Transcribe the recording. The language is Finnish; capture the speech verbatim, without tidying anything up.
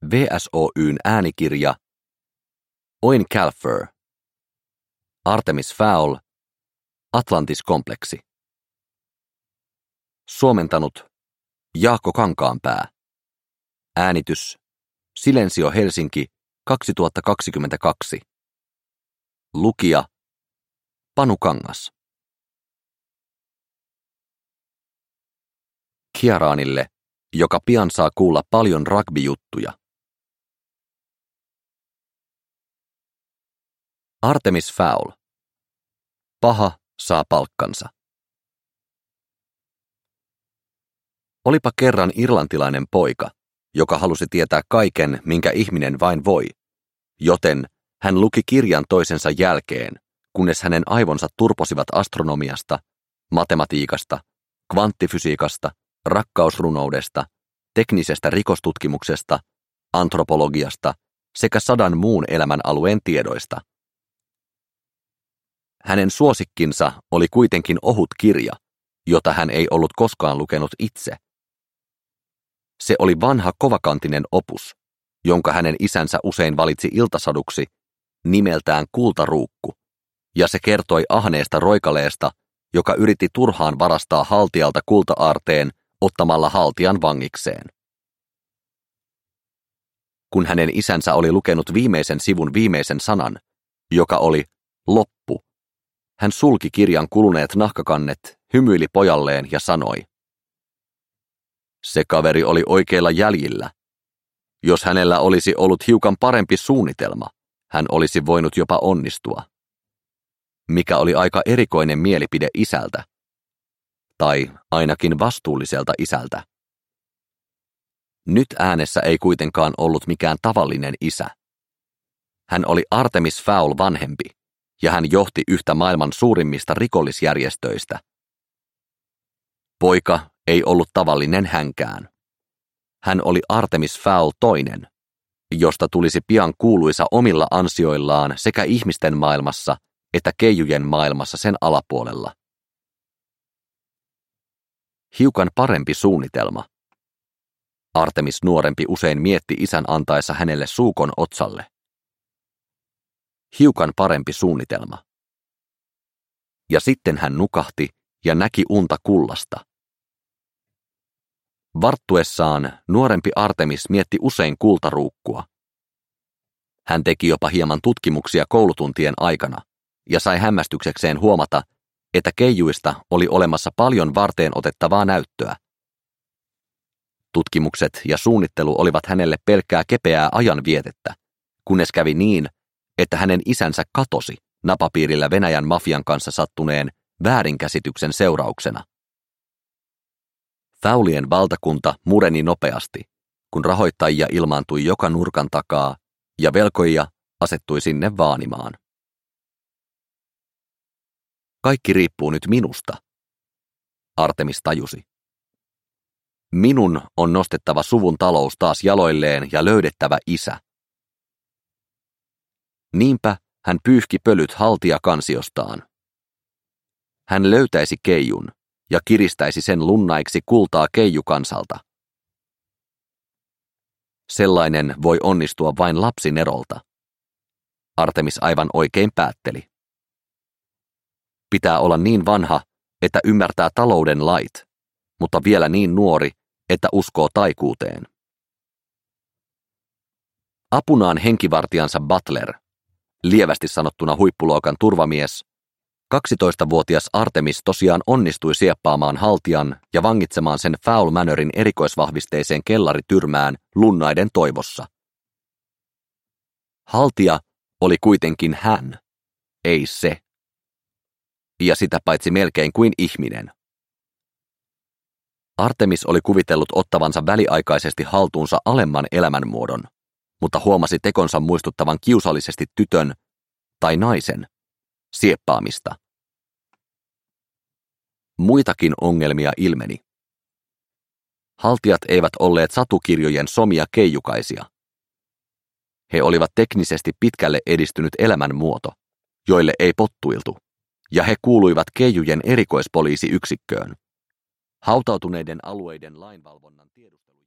V S Oy:n äänikirja Oin Calfer, Artemis Fowl, Atlantis-kompleksi. Suomentanut Jaakko Kankaanpää. Äänitys Silensio Helsinki kaksituhattakaksikymmentäkaksi. Lukija Panu Kangas. Kiaraanille, joka pian saa kuulla paljon rugbyjuttuja. Artemis Fowl. Paha saa palkkansa. Olipa kerran irlantilainen poika, joka halusi tietää kaiken, minkä ihminen vain voi, joten hän luki kirjan toisensa jälkeen, kunnes hänen aivonsa turposivat astronomiasta, matematiikasta, kvanttifysiikasta, rakkausrunoudesta, teknisestä rikostutkimuksesta, antropologiasta sekä sadan muun elämän alueen tiedoista. Hänen suosikkinsa oli kuitenkin ohut kirja, jota hän ei ollut koskaan lukenut itse. Se oli vanha kovakantinen opus, jonka hänen isänsä usein valitsi iltasaduksi, nimeltään Kultaruukku, ja se kertoi ahneesta roikaleesta, joka yritti turhaan varastaa haltijalta kulta-aarteen ottamalla haltijan vangikseen. Kun hänen isänsä oli lukenut viimeisen sivun viimeisen sanan, joka oli loppu, hän sulki kirjan kuluneet nahkakannet, hymyili pojalleen ja sanoi: se kaveri oli oikeilla jäljillä. Jos hänellä olisi ollut hiukan parempi suunnitelma, hän olisi voinut jopa onnistua. Mikä oli aika erikoinen mielipide isältä. Tai ainakin vastuulliselta isältä. Nyt äänessä ei kuitenkaan ollut mikään tavallinen isä. Hän oli Artemis Fowl vanhempi, ja hän johti yhtä maailman suurimmista rikollisjärjestöistä. Poika ei ollut tavallinen hänkään. Hän oli Artemis Fowl toinen, josta tulisi pian kuuluisa omilla ansioillaan sekä ihmisten maailmassa että keijujen maailmassa sen alapuolella. Hiukan parempi suunnitelma. Artemis nuorempi usein mietti isän antaessa hänelle suukon otsalle. Hiukan parempi suunnitelma. Ja sitten hän nukahti ja näki unta kullasta. Varttuessaan nuorempi Artemis mietti usein kultaruukkua. Hän teki jopa hieman tutkimuksia koulutuntien aikana ja sai hämmästyksekseen huomata, että keijuista oli olemassa paljon varteen otettavaa näyttöä. Tutkimukset ja suunnittelu olivat hänelle pelkkää kepeää ajanvietettä, kunnes kävi niin, että hänen isänsä katosi napapiirillä Venäjän mafian kanssa sattuneen väärinkäsityksen seurauksena. Fowlien valtakunta mureni nopeasti, kun rahoittajia ilmaantui joka nurkan takaa ja velkojia asettui sinne vaanimaan. Kaikki riippuu nyt minusta, Artemis tajusi. Minun on nostettava suvun talous taas jaloilleen ja löydettävä isä. Niinpä hän pyyhki pölyt haltijakansiostaan. Hän löytäisi keijun ja kiristäisi sen lunnaiksi kultaa keijukansalta. Sellainen voi onnistua vain lapsinerolta. Artemis aivan oikein päätteli. Pitää olla niin vanha, että ymmärtää talouden lait, mutta vielä niin nuori, että uskoo taikuuteen. Apunaan henkivartijansa Butler, lievästi sanottuna huippuluokan turvamies, kaksitoistavuotias Artemis tosiaan onnistui sieppaamaan haltijan ja vangitsemaan sen Fowl Manorin erikoisvahvisteiseen kellarityrmään lunnaiden toivossa. Haltija oli kuitenkin hän, ei se. Ja sitä paitsi melkein kuin ihminen. Artemis oli kuvitellut ottavansa väliaikaisesti haltuunsa alemman elämänmuodon, mutta huomasi tekonsa muistuttavan kiusallisesti tytön tai naisen sieppaamista. Muitakin ongelmia ilmeni. Haltijat eivät olleet satukirjojen somia keijukaisia. He olivat teknisesti pitkälle edistynyt elämänmuoto, joille ei pottuiltu, ja he kuuluivat keijujen erikoispoliisiyksikköön, hautautuneiden alueiden lainvalvonnan tiedustelu.